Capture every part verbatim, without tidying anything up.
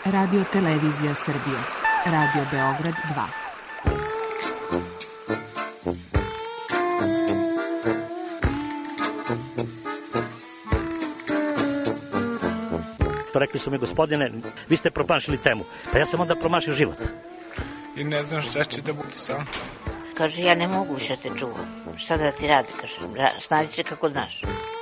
Radio Televizija Srbije. Radio Beograd dva. Rekli su mi, gospodine, vi ste promašili temu. Pa ja sam onda promašio život. I ne znam šta će da bude sam. Kaže, ja ne mogu više te čuvam. Šta da ti radi, kaže, snađi se kako znaš.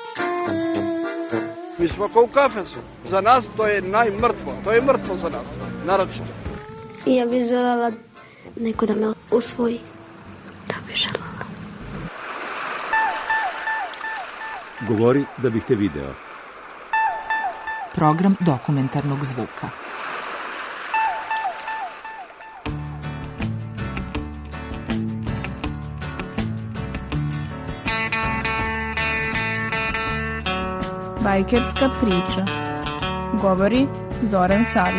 Mi smo kao u kafesu. Za nas to je najmrtvo. To je mrtvo za nas, naročito. I ja bih željela neko da me usvoji. Da bih željela. Govori da bih te video. Program dokumentarnog zvuka. Bajkerska priča. Govori Zoran Savić.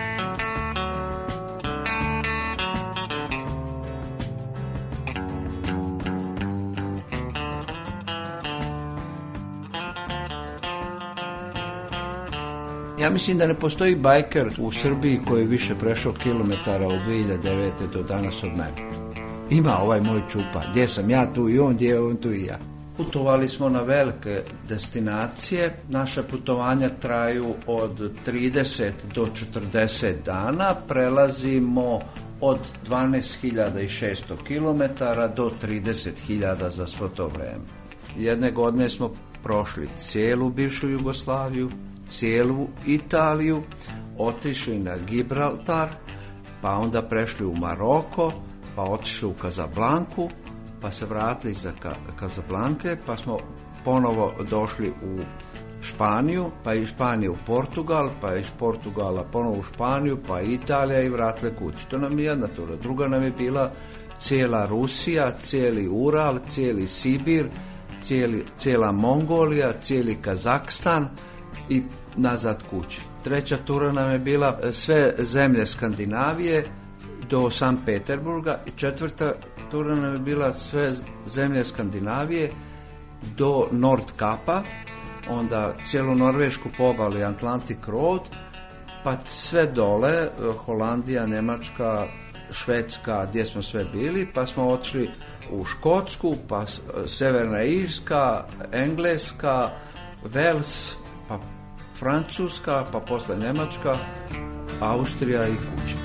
Ja mislim da ne postoji bajker u Srbiji koji je više prešao kilometara od dve hiljade devete do danas od mene. Ima ovaj moj Čupa, gdje sam ja tu i on, gdje je on tu i ja. Putovali smo na velike destinacije, naša putovanja traju od trideset do četrdeset dana, prelazimo od dvanaest hiljada šesto kilometara do trideset hiljada za svo to vreme. Jedne godine smo prošli cijelu bivšu Jugoslaviju, cijelu Italiju, otišli na Gibraltar, pa onda prešli u Maroko, pa otišli u Kazablanku, pa se vratili za Kazablanke, pa smo ponovo došli u Španiju, pa iz Španije u Portugal, pa iz Portugala ponovo u Španiju, pa Italija i vratili kući. To nam je jedna tura. Druga nam je bila cijela Rusija, cijeli Ural, cijeli Sibir, cijeli, cijela Mongolija, cijeli Kazakstan i nazad kući. Treća tura nam je bila sve zemlje Skandinavije do Sankt Peterburga i četvrta tura nam je bila sve zemlje Skandinavije do Nordkapa, onda cijelu Norvešku pobali Atlantic Road, pa sve dole, Holandija, Njemačka, Švedska, gdje smo sve bili, pa smo otišli u Škotsku, pa Severna Irska, Engleska, Wales, pa Francuska, pa posle Njemačka, Austrija i kuća.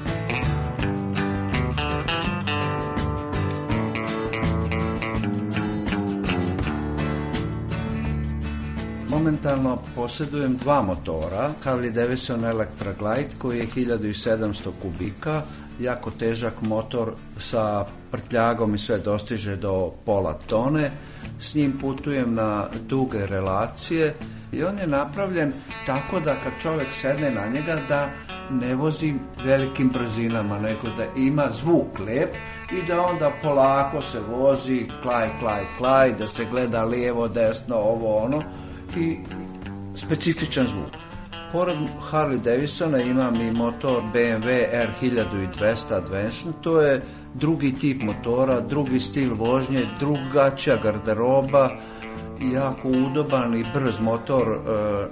Momentalno posjedujem dva motora, Harley Davidson Electra Glide koji je hiljadu sedamsto kubika, jako težak motor sa prtljagom i sve dostiže do pola tone. S njim putujem na duge relacije i on je napravljen tako da kad čovjek sedne na njega da ne vozi velikim brzinama, nego da ima zvuk lep i da onda polako se vozi, klaj, klaj, klaj, da se gleda lijevo, desno, ovo, ono i specifičan zvuk. Pored Harley Davidsona imam i motor B M W R hiljadu dvesta Adventure, to je drugi tip motora, drugi stil vožnje, drugačija garderoba, jako udoban i brz motor e,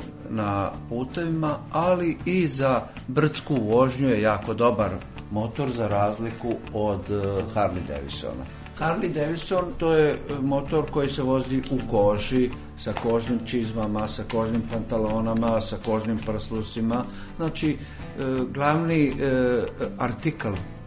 na putevima, ali i za brdsku vožnju je jako dobar motor za razliku od e, Harley Davidsona. Harley Davidson to je motor koji se vozi u koži, sa kožnim čizmama, sa kožnim pantalonama, sa kožnim prslusima. Znači, e, glavni e, artikl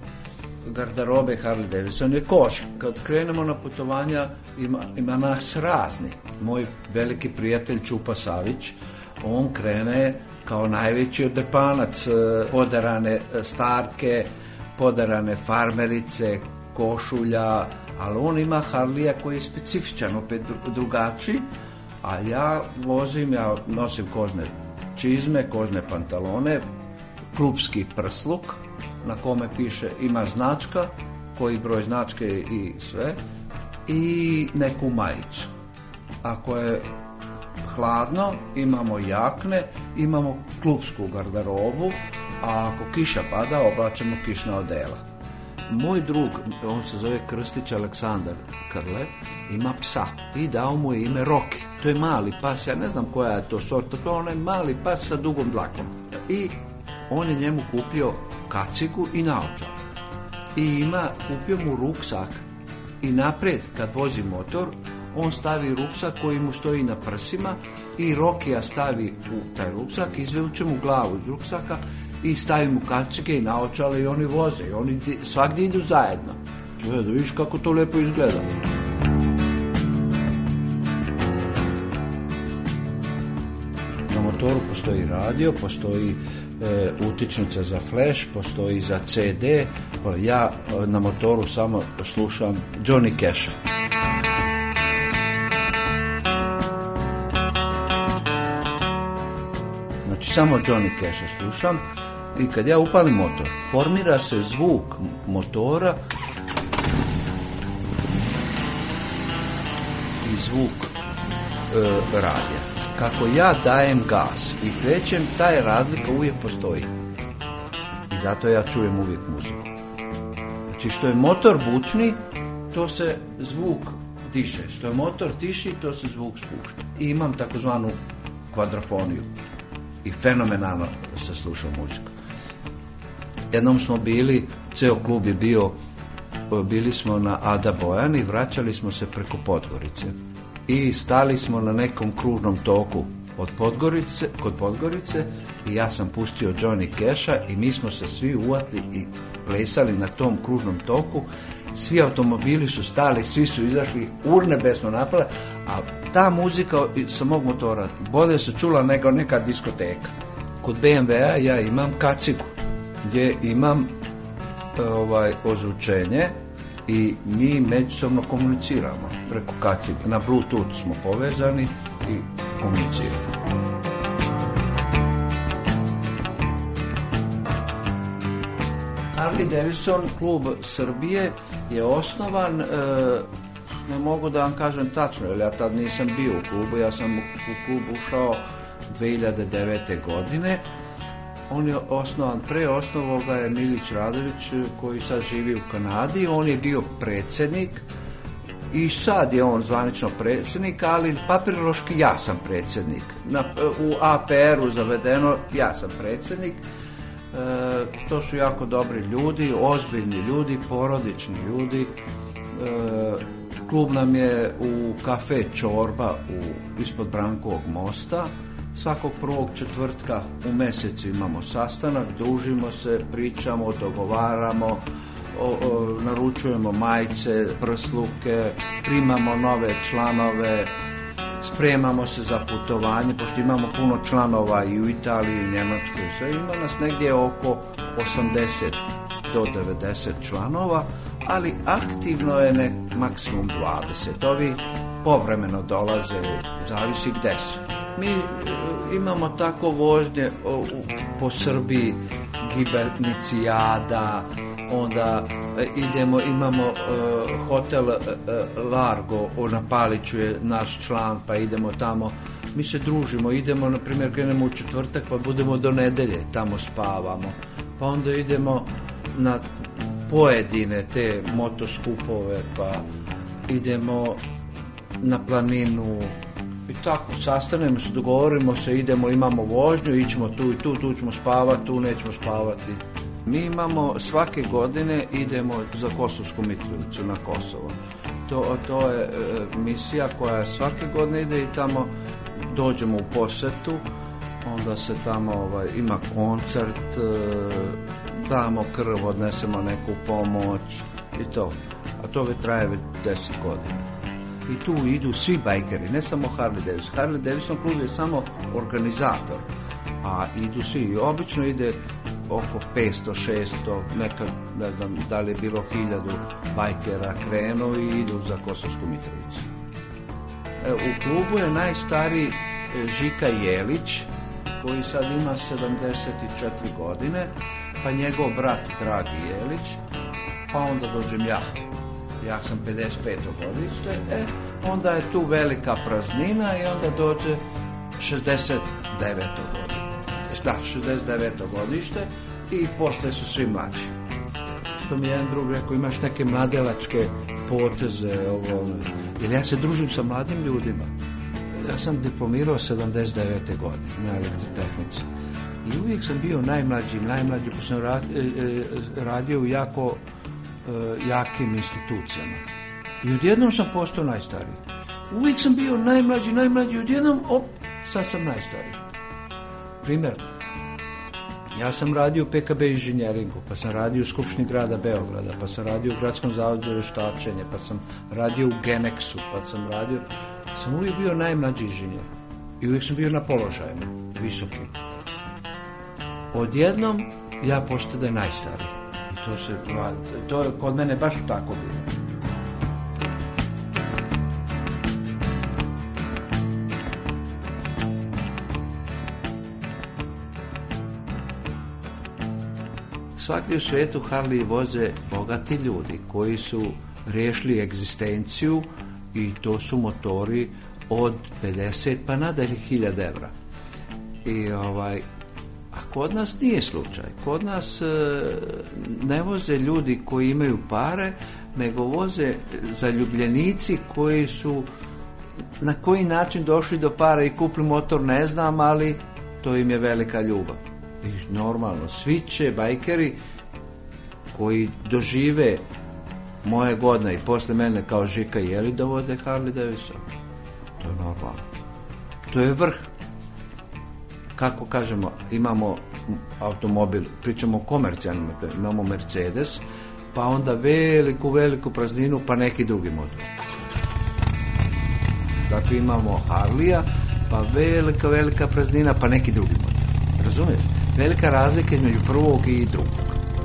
garderobe Harley Davidson je koža. Kad krenemo na putovanja, ima, ima nas razni. Moj veliki prijatelj Čupa Savić, on krene kao najveći odrpanac, poderane starke, poderane farmerice, košulja, ali on ima Harlija koji je specifičan, opet drugačiji, a ja vozim, ja nosim kožne čizme, kožne pantalone, klupski prsluk, na kome piše ima značka, koji broj značke i sve, i neku majicu. Ako je hladno, imamo jakne, imamo klupsku garderobu, a ako kiša pada, oblačimo kišna odela. Moj drug, on se zove Krstić Aleksandar Krle, ima psa i dao mu je ime Roki. To je mali pas, ja ne znam koja je to sorta, to je onaj mali pas sa dugom dlakom. I on je njemu kupio kacigu i naočale. I ima, kupio mu ruksak i napred kad vozi motor, on stavi ruksak koji mu stoji na prsima i Rokija stavi u taj ruksak, izvuče mu glavu iz ruksaka i stavi mu kacige i naočale i oni voze i oni svagdje idu zajedno. Čuvaj, da vidiš kako to lijepo izgleda. Na motoru postoji radio, postoji e, utičnica za flash, postoji za ce de. Ja e, na motoru samo slušam Johnny Casha. Znači samo Johnny Casha slušam i kad ja upalim motor, formira se zvuk motora i zvuk e, radija. Kako ja dajem gas i krećem, taj razlika uvijek postoji. I zato ja čujem uvijek muziku. Znači što je motor bučni, to se zvuk diše. Što je motor tiši, to se zvuk spušta. I imam takozvanu kvadrafoniju. I fenomenalno se sluša muzika. Jednom smo bili, ceo klub je bio, bili smo na Ada Bojani, vraćali smo se preko Podgorice. I stali smo na nekom kružnom toku od Podgorice, kod Podgorice i ja sam pustio Johnny Casha i mi smo se svi uvatili i plesali na tom kružnom toku. Svi automobili su stali, svi su izašli, urnebe smo napali, a ta muzika sa mog motora bolje se čula nego neka diskoteka. Kod be em ve a ja imam kacigu gdje imam ovaj, ozvučenje i mi međusobno komuniciramo preko kacige. Na Bluetooth smo povezani i komuniciramo. Harley Davidson klub Srbije je osnovan, e, ne mogu da vam kažem tačno, jer ja tad nisam bio u klubu, ja sam u klub ušao dve hiljade devete. godine. On je osnovan, pre osnovao ga je Milić Radović koji sad živi u Kanadi, on je bio predsjednik i sad je on zvanično predsjednik, ali papirološki ja sam predsjednik. Na, u a pe er-u zavedeno ja sam predsjednik. E, to su jako dobri ljudi, ozbiljni ljudi, porodični ljudi. E, klub nam je u kafe Čorba u, ispod Brankovog mosta. Svakog prvog četvrtka u mjesecu imamo sastanak, družimo se, pričamo, dogovaramo, o, o, naručujemo majice, prsluke, primamo nove članove, spremamo se za putovanje, pošto imamo puno članova i u Italiji, i u Njemačkoj, sve ima nas negdje oko osamdeset do devedeset članova, ali aktivno je nek maksimum dvadeset. Ovi povremeno dolaze, zavisi gde su. Mi imamo tako vožnje o, po Srbiji, Gibelnicijada, onda idemo, imamo uh, hotel uh, Largo, na Paliću je naš član, pa idemo tamo, mi se družimo, idemo, na primjer, krenemo u četvrtak, pa budemo do nedelje, tamo spavamo, pa onda idemo na pojedine te motoskupove, pa idemo na planinu i tako, sastanemo se, dogovorimo se, idemo, imamo vožnju, ićemo tu i tu, tu ćemo spavati, tu nećemo spavati. Mi imamo svake godine idemo za Kosovsku Mitrovicu na Kosovo. To, to je e, misija koja svake godine ide i tamo dođemo u posetu, onda se tamo ovaj, ima koncert, e, damo krv, odnesemo neku pomoć i to. A to već traje već deset godina. I tu idu svi bajkeri, ne samo Harley Davidson. Harley Davidson klub je samo organizator, a idu svi. I obično ide oko petsto šesto, nekad, ne znam, da li je bilo hiljadu bajkera krenu i idu za Kosovsku Mitrovicu. E, u klubu je najstariji Žika Jelić, koji sad ima sedamdeset četiri godine, pa njegov brat Dragi Jelić, pa onda dođem ja. Ja sam pedeset peto godište, e, onda je tu velika praznina i onda dođe šezdeset deveto godište. Da, šezdeset deveto godište i posle su svi mlađi. Što mi jedan drug rekao, imaš neke mladelačke poteze, ovo, ono. Jer ja se družim sa mladim ljudima. Ja sam diplomirao sedamdeset devete godine na elektrotehnici. I uvijek sam bio najmlađi, najmlađi, pa sam radio u jako jakim institucijama. I odjednom sam postao najstariji. Uvijek sam bio najmlađi, najmlađi, odjednom, op, sad sam najstariji. Primjer, ja sam radio u P K B inženjeringu, pa sam radio u Skupštini grada Beograda, pa sam radio u Gradskom zavodu za vještačenje, pa sam radio u Genexu, pa sam radio... Sam uvijek bio najmlađi inženjer. I uvijek sam bio na položajima, visokim. Odjednom ja postade najstariji. I to se, to je kod mene baš tako bilo. Svakdje u svijetu Harley voze bogati ljudi koji su riješili egzistenciju i to su motori od pedeset pa nadalje hiljada evra. I ovaj, a kod nas nije slučaj. Kod nas e, ne voze ljudi koji imaju pare, nego voze zaljubljenici koji su na koji način došli do para i kupili motor ne znam, ali to im je velika ljubav. I normalno, svi će bajkeri koji dožive moje godine i posle mene kao Žika i Jeli da vode Harley Davidson. To je normalno. To je vrh. Kako kažemo, imamo automobil, pričamo o komercijalnim, imamo Mercedes, pa onda veliku, veliku prazninu, pa neki drugi motor. Dakle, imamo Harleya, pa velika, velika praznina, pa neki drugi motor. Razumiješ? Velika razlika između prvog i drugog.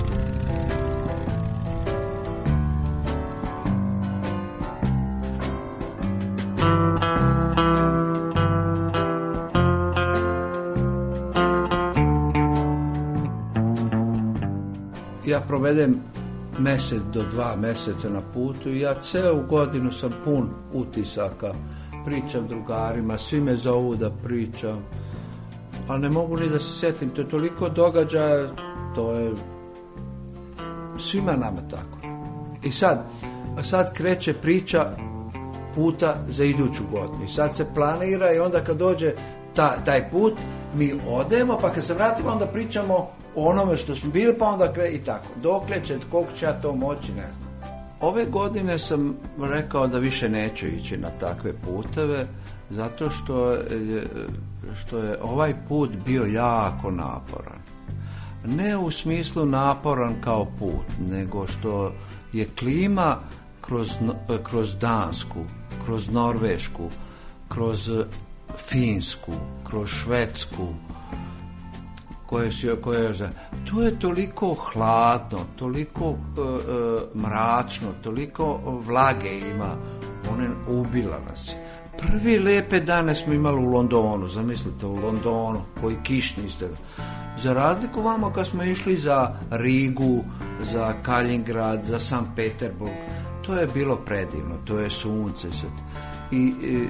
Ja provedem mjesec do dva mjeseca na putu i ja celu godinu sam pun utisaka. Pričam drugarima, svi me zovu da pričam. Ali ne mogu ni da se sjetim, to je toliko događaja, to je svima nama tako. I sad, sad kreće priča puta za iduću godinu. I sad se planira i onda kad dođe ta, taj put, mi odemo, pa kad se vratimo onda pričamo o onome što smo bili, pa onda kre i tako. Dokle će, koliko će ja to moći, ne znam. Ove godine sam rekao da više neću ići na takve puteve, zato što je, što je ovaj put bio jako naporan. Ne u smislu naporan kao put, nego što je klima kroz, kroz Dansku, kroz Norvešku, kroz Finsku, kroz Švedsku, koje su, koje, to je toliko hladno, toliko uh, uh, mračno, toliko vlage ima, ona ubila nas. Prvi lepe dane smo imali u Londonu, zamislite, u Londonu, koji kišni ste. Za razliku vamo kad smo išli za Rigu, za Kalingrad, za Sankt Peterburg, to je bilo predivno, to je sunce. I, i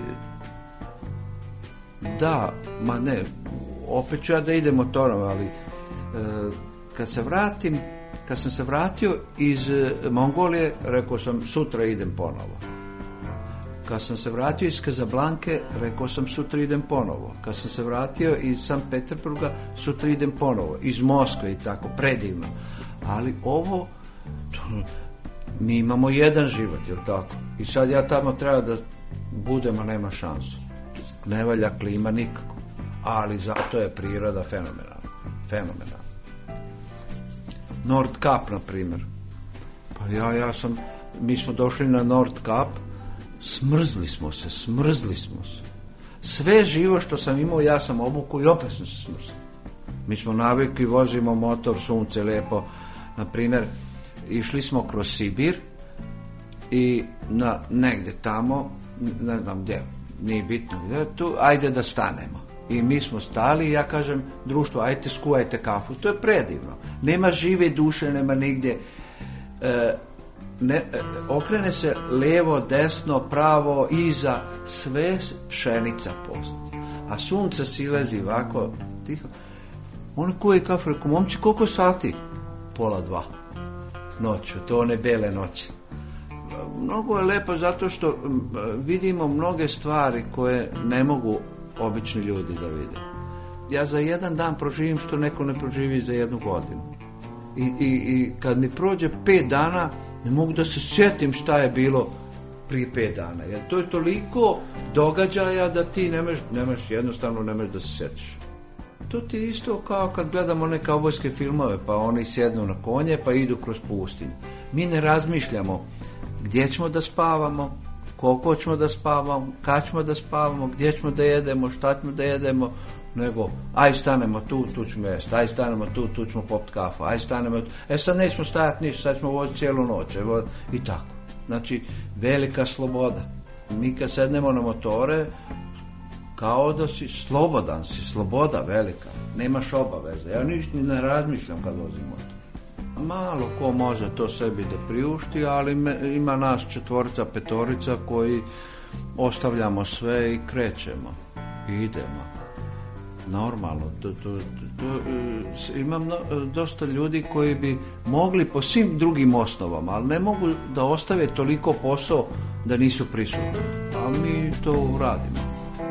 da, ma ne, opet ću ja da idem motorom, ali e, kad se vratim, kad sam se vratio iz Mongolije, rekao sam sutra idem ponovo. Kad sam se vratio iz Kazablanke, rekao sam sutra idem ponovo. Kad sam se vratio iz Sankt Peterburga, sutra idem ponovo. Iz Moskve i tako, predivno. Ali ovo, to, mi imamo jedan život, jel tako? I sad ja tamo treba da budem, a nema šansu. Ne valja klima nikako. Ali zato je priroda fenomenalna. Fenomenalna. Nordkap, na primjer. Pa ja, ja sam, mi smo došli na Nordkap, smrzli smo se, smrzli smo se. Sve živo što sam imao, ja sam obukao i opet sam se smrzli. Mi smo navikli, vozimo motor, sunce, lijepo. Na primjer, išli smo kroz Sibir i na, negdje tamo, ne znam gdje, nije bitno gdje, tu, ajde da stanemo. I mi smo stali i ja kažem, društvo, ajte skuvajte kafu. To je predivno. Nema žive duše, nema nigdje. E, ne, e, okrene se levo, desno, pravo, iza, sve pšenica postoji. A sunce silezi ovako, tiho. On kuje kafu, rekao, momči, koliko sati? Pola dva. Noću, to one bele noći. Mnogo je lepo zato što vidimo mnoge stvari koje ne mogu obični ljudi da vide. ja za jedan dan proživim što neko ne proživi za jednu godinu. I, i, i kad mi prođe pet dana, ne mogu da se sjetim šta je bilo prije pet dana. Jer to je toliko događaja da ti nemaš, nemaš jednostavno nemaš da se sjetiš. To ti je isto kao kad gledamo neke kaubojske filmove, pa oni sjednu na konje pa idu kroz pustinju. Mi ne razmišljamo gdje ćemo da spavamo, koliko ćemo da spavamo, kad ćemo da spavamo, gdje ćemo da jedemo, šta ćemo da jedemo, nego aj stanemo tu, tu ćemo jesti, aj stanemo tu, tu ćemo popiti kafu, aj stanemo tu, e sad nećemo stajati ništa, sad ćemo voziti cijelu noć, evo, i tako. Znači, velika sloboda. Mi kad sednemo na motore, kao da si slobodan, si sloboda velika, nemaš obaveze. Ja ništa ne razmišljam kad vozim motor. Malo ko može to sebi da priušti, ali me, ima nas četvorica, petorica koji ostavljamo sve i krećemo i idemo. Normalno, to, to, to, to, imam no, dosta ljudi koji bi mogli po svim drugim osnovama, ali ne mogu da ostave toliko posao da nisu prisutni. A mi to radimo.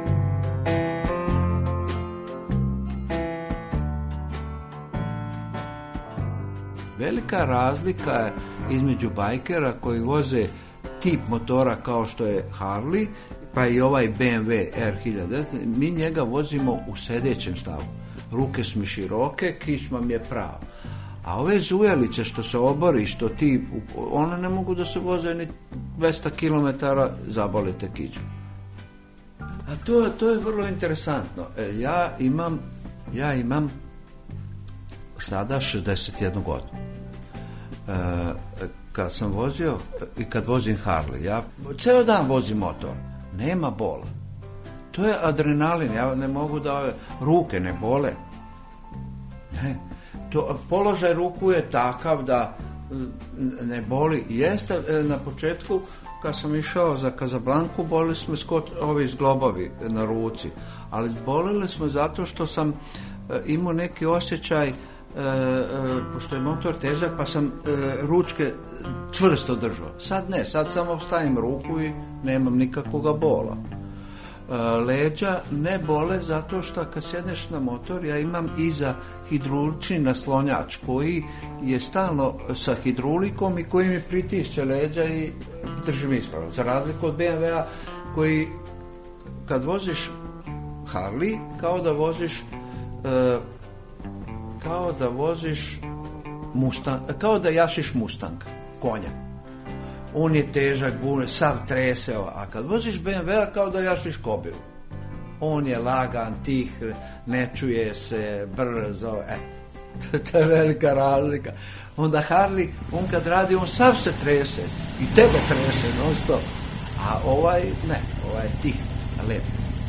Velika razlika je između bajkera koji voze tip motora kao što je Harley, pa i ovaj B M W R hiljadu. Mi njega vozimo u sedećem stavu. Ruke su mi široke, kičma mi je prava. A ove zujelice što se obori, što ti, one ne mogu da se voze ni dvesta kilometara, zabolite kičmu. A to, to je vrlo interesantno. E, ja imam, ja imam sada šezdeset jednu godinu. E, kad sam vozio i kad vozim Harley, ja ceo dan vozim motor, nema bola. To je adrenalin, ja ne mogu da, ruke ne bole. Ne. To, položaj ruku je takav da ne boli. Jeste na početku kad sam išao za Kazablanku, bolili smo skot ovi zglobovi na ruci, ali bolili smo zato što sam imao neki osjećaj, E, e, pošto je motor težak, pa sam e, ručke čvrsto držao. Sad ne, sad samo stavim ruku i nemam nikakvoga bola. E, leđa ne bole zato što kad sjedneš na motor, ja imam iza hidrulični naslonjač koji je stalno sa hidrulikom i koji mi pritišće leđa i držim ispravno. Za razliku od B M W-a koji kad voziš Harley, kao da voziš e, kao da voziš Mustang, kao da jašiš Mustang, konja. On je težak, bune, sav treseo, a kad voziš B M W, kao da jašiš kobilu. On je lagan, tih, ne čuje se, brzo, eto. To je velika razlika. Onda Harley, on kad radi, on sav se trese, i tebe trese, non stop. A ovaj, ne, ovaj je tih, lep.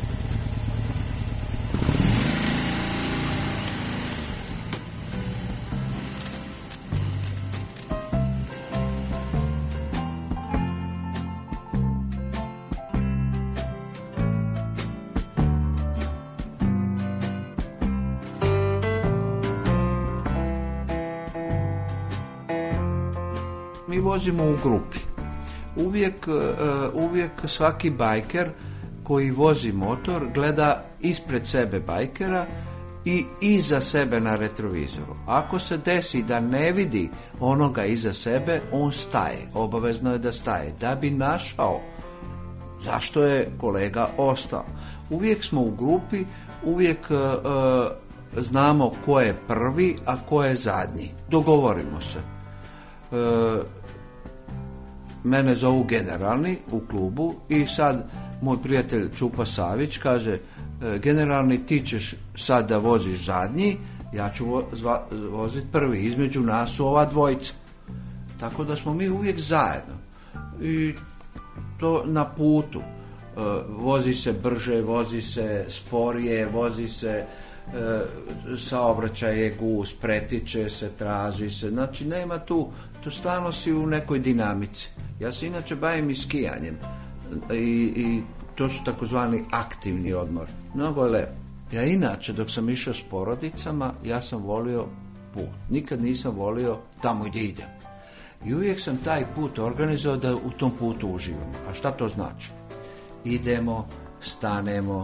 Mi vozimo u grupi. Uvijek, uvijek svaki bajker koji vozi motor gleda ispred sebe bajkera i iza sebe na retrovizoru. Ako se desi da ne vidi onoga iza sebe, on staje. Obavezno je da staje. Da bi našao zašto je kolega ostao. Uvijek smo u grupi, uvijek uh, znamo ko je prvi, a ko je zadnji. Dogovorimo se. Uh, mene zovu generalni u klubu i sad moj prijatelj Čupa Savić kaže, generalni, ti ćeš sad da voziš zadnji, ja ću vo- voziti prvi, između nas su ova dvojica. Tako da smo mi uvijek zajedno. I to na putu. Uh, vozi se brže, vozi se sporije, vozi se uh, saobraćaj je gus, pretiče se, traži se. Znači nema tu, tu stalno si u nekoj dinamici. Ja se inače bavim i skijanjem i, i to su takozvani aktivni odmor. Mnogo je lepo. Ja inače dok sam išao s porodicama, ja sam volio put. Nikad nisam volio tamo gdje idem. I uvijek sam taj put organizovao da u tom putu uživam. A šta to znači? Idemo, stanemo,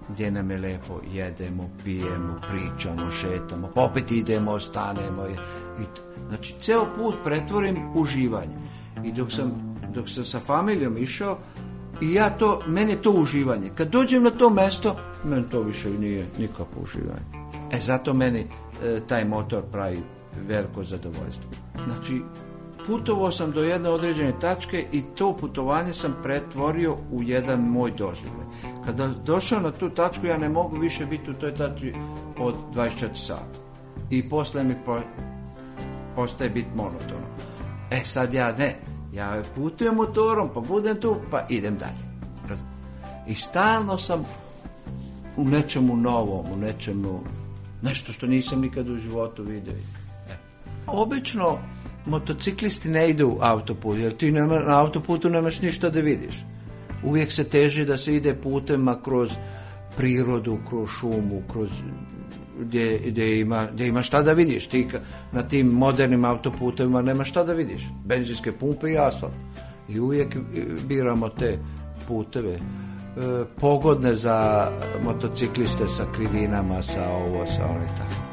gdje nam je lepo, jedemo, pijemo, pričamo, šetamo, pa opet idemo, ostanemo. I, znači, ceo put pretvorim uživanje. I dok sam, dok sam sa familijom išao, i ja to, meni je to uživanje. Kad dođem na to mesto, meni to više nije nikakvo uživanje. E, zato meni e, taj motor pravi veliko zadovoljstvo. Znači, putovao sam do jedne određene tačke i to putovanje sam pretvorio u jedan moj doživljaj. Kada došao na tu tačku, ja ne mogu više biti u toj tački od dvadeset četiri sata. I posle mi po, postaje biti monotono. E, sad ja ne. Ja putujem motorom, pa budem tu, pa idem dalje. I stalno sam u nečemu novom, u nečemu, nešto što nisam nikad u životu vidio. E. Obično motociklisti ne idu autoput, jer ti nema, na autoputu nemaš ništa da vidiš. Uvijek se teži da se ide putem kroz prirodu, kroz šumu, kroz gdje, gdje, ima, gdje ima šta da vidiš. Ti na tim modernim autoputevima nema šta da vidiš. Benzinske pumpe i asfalt. I uvijek biramo te puteve e, pogodne za motocikliste sa krivinama, sa ovo, sa ono i tako.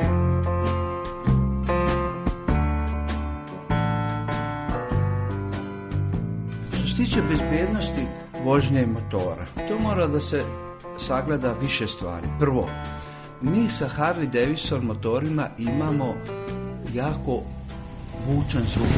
Što se tiče bezbednosti vožnje motora, to mora da se sagleda više stvari. Prvo, mi sa Harley Davidson motorima imamo jako bučan zvuk.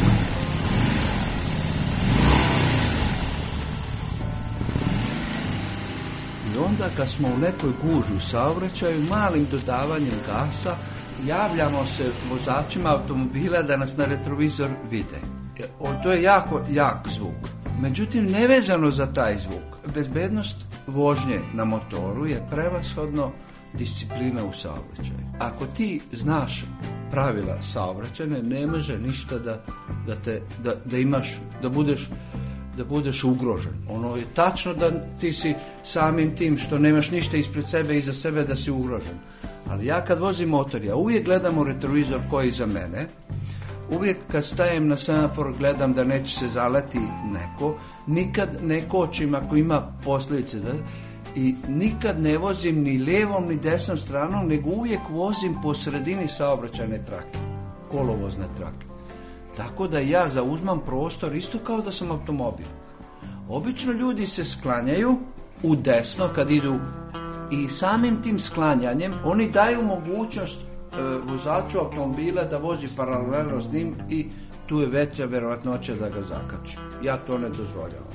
I onda kad smo u nekoj gužvi u saobraćaju, malim dodavanjem gasa, javljamo se vozačima automobila da nas na retrovizor vide. To je jako jak zvuk. Međutim, nevezano za taj zvuk, bezbednost vožnje na motoru je prevashodno disciplina u saobraćaju. Ako ti znaš pravila saobraćajne, ne može ništa da, da, te, da, da imaš, da budeš, da budeš ugrožen. Ono je tačno da ti si samim tim što nemaš ništa ispred sebe i iza sebe da si ugrožen. Ali ja kad vozim motor, ja uvijek gledam u retrovizor koji je iza mene. Uvijek kad stajem na semafor gledam da neće se zaleti neko. Nikad ne kočim ako ima posljedice. Da, i nikad ne vozim ni lijevom ni desnom stranom, nego uvijek vozim po sredini saobraćajne trake, kolovozne trake. Tako da ja zauzmam prostor isto kao da sam automobil. Obično ljudi se sklanjaju u desno kad idu i samim tim sklanjanjem oni daju mogućnost e, vozaču automobila da vozi paralelno s njim i tu je veća vjerojatnoća da ga zakači. Ja to ne dozvoljavam.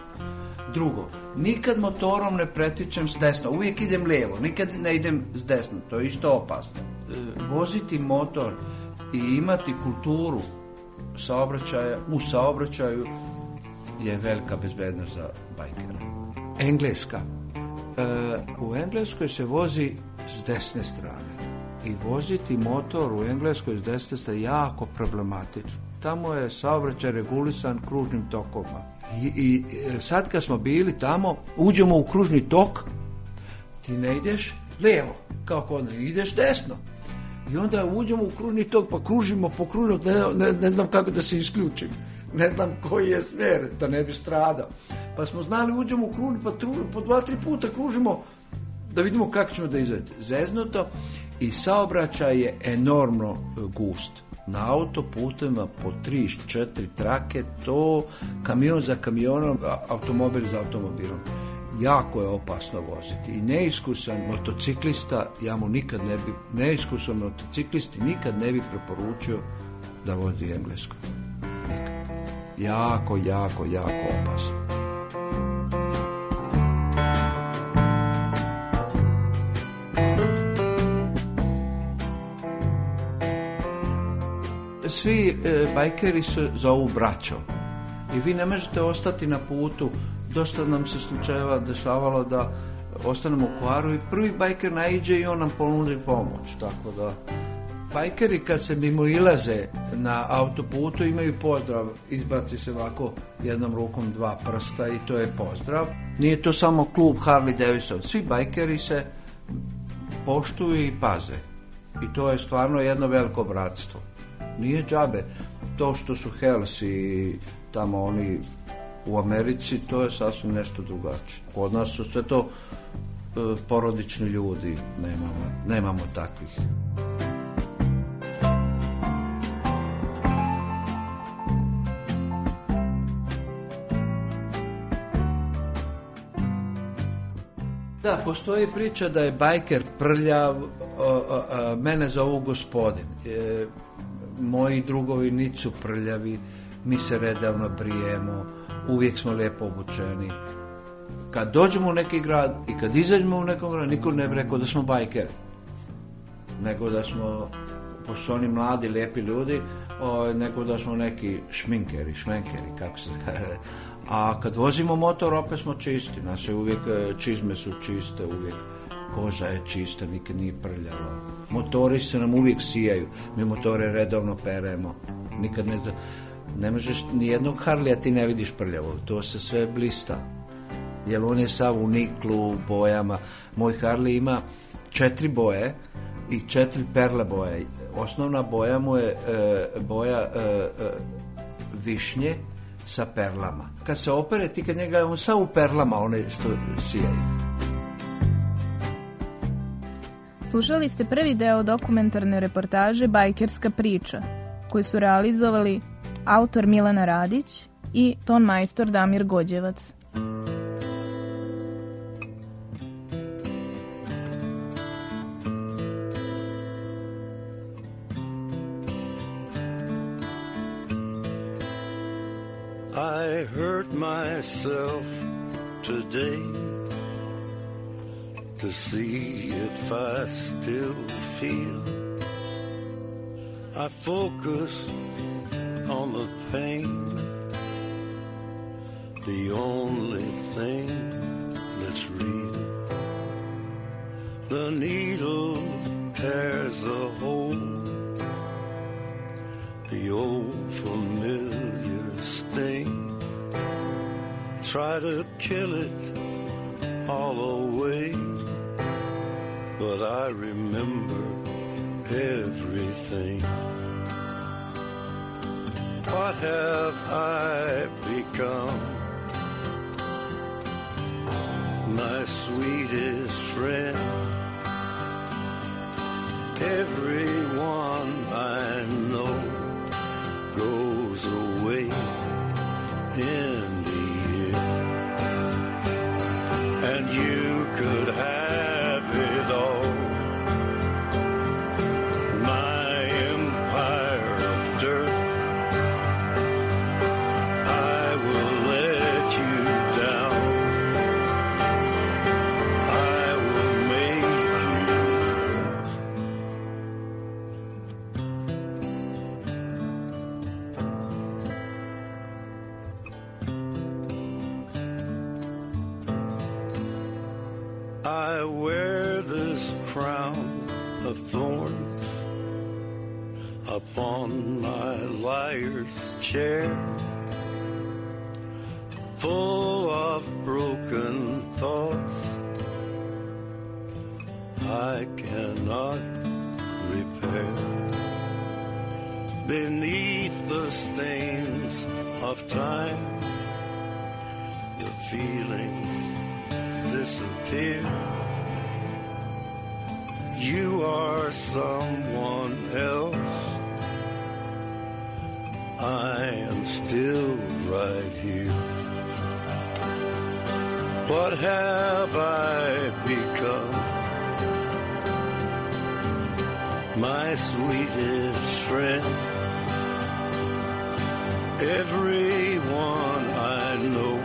Drugo, nikad motorom ne pretičem s desno, uvijek idem lijevo, nikad ne idem s desno, to je isto opasno. E, voziti motor i imati kulturu saobraćaja u saobraćaju je velika bezbednost za bajkera. Engleska. E, u Engleskoj se vozi s desne strane i voziti motor u Engleskoj s desne strane je jako problematično. Tamo je saobraćaj regulisan kružnim tokovima. I, i sad kad smo bili tamo, uđemo u kružni tok, ti ne ideš lijevo, kao kod ne ideš desno. I onda uđemo u kružni tok, pa kružimo po kružnom, ne, ne, ne znam kako da se isključim. Ne znam koji je smjer, da ne bi stradao. Pa smo znali, uđemo u kružni, pa tru, po dva, tri puta kružimo, da vidimo kako ćemo da izvedemo. Zeznuto i saobraćaj je enormno gust. Na autoputima po tri, četiri trake, to kamion za kamionom, automobil za automobilom. Jako je opasno voziti. I neiskusan motociklista, ja mu nikad ne bi, neiskusan motociklisti nikad ne bi preporučio da vozi Englesku. Nikad. Jako, jako, jako opasno. Svi e, bajkeri se zovu braćom i vi ne možete ostati na putu. Dosta nam se slučajeva dešavalo da ostanemo u kvaru i prvi bajker naiđe i on nam ponudi pomoć. Tako da bajkeri kad se mimo ilaze na autoputu imaju pozdrav, izbaci se ovako jednom rukom dva prsta i to je pozdrav. Nije to samo klub Harley Davidson, svi bajkeri se poštuju i paze i to je stvarno jedno veliko bratstvo. Nije džabe to što su Hells i tamo oni u Americi, to je sasvim nešto drugačije. Kod nas su sve to porodični ljudi, nemamo, nemamo takvih. Da, postoji priča da je bajker prljav, o, o, o, mene zovu gospodin. E, moji drugovi nisu prljavi, mi se redavno brijemo, uvijek smo lijepo obučeni. Kad dođemo u neki grad i kad izađemo u nekom gradu, niko ne bi rekao da smo bajkeri. Nego da smo, pošto su oni mladi, lijepi ljudi, o, nego da smo neki šminkeri, šmenkeri, kako se kaže. A kad vozimo motor, opet smo čisti. Naše uvijek čizme su čiste, uvijek koža je čista, nikad nije prljava. Motori se nam uvijek sijaju. Mi motore redovno peremo. Nikad ne... Ne možeš, nijednog Harlija ti ne vidiš prljavo. To se sve blista. Jer on je sav u niklu, u bojama. Moj Harley ima četiri boje i četiri perle boje. Osnovna boja mu je e, boja e, e, višnje sa perlama. Kad se opere, ti kad njega, on sam u perlama, one što sijaju. Slušali ste prvi deo dokumentarne reportaže Bajkerska priča, koju su realizovali autor Milana Radić i ton majstor Damir Gođevac. I hurt myself today to see if I still feel. I focus on the pain, the only thing that's real. The needle tears a hole, the old familiar sting. Try to kill it all away, but I remember everything. What have I become? My sweetest friend. Everyone I know goes away in the end, and you could have it all. My empire of dirt, I will let you down. I will make you hurt. I wear this crown of thorns upon my liar's chair, full of broken thoughts I cannot repair. Beneath the stains of time, the feelings disappear. You are someone else, I am still right here. What have I become? My sweetest friend. Everyone I know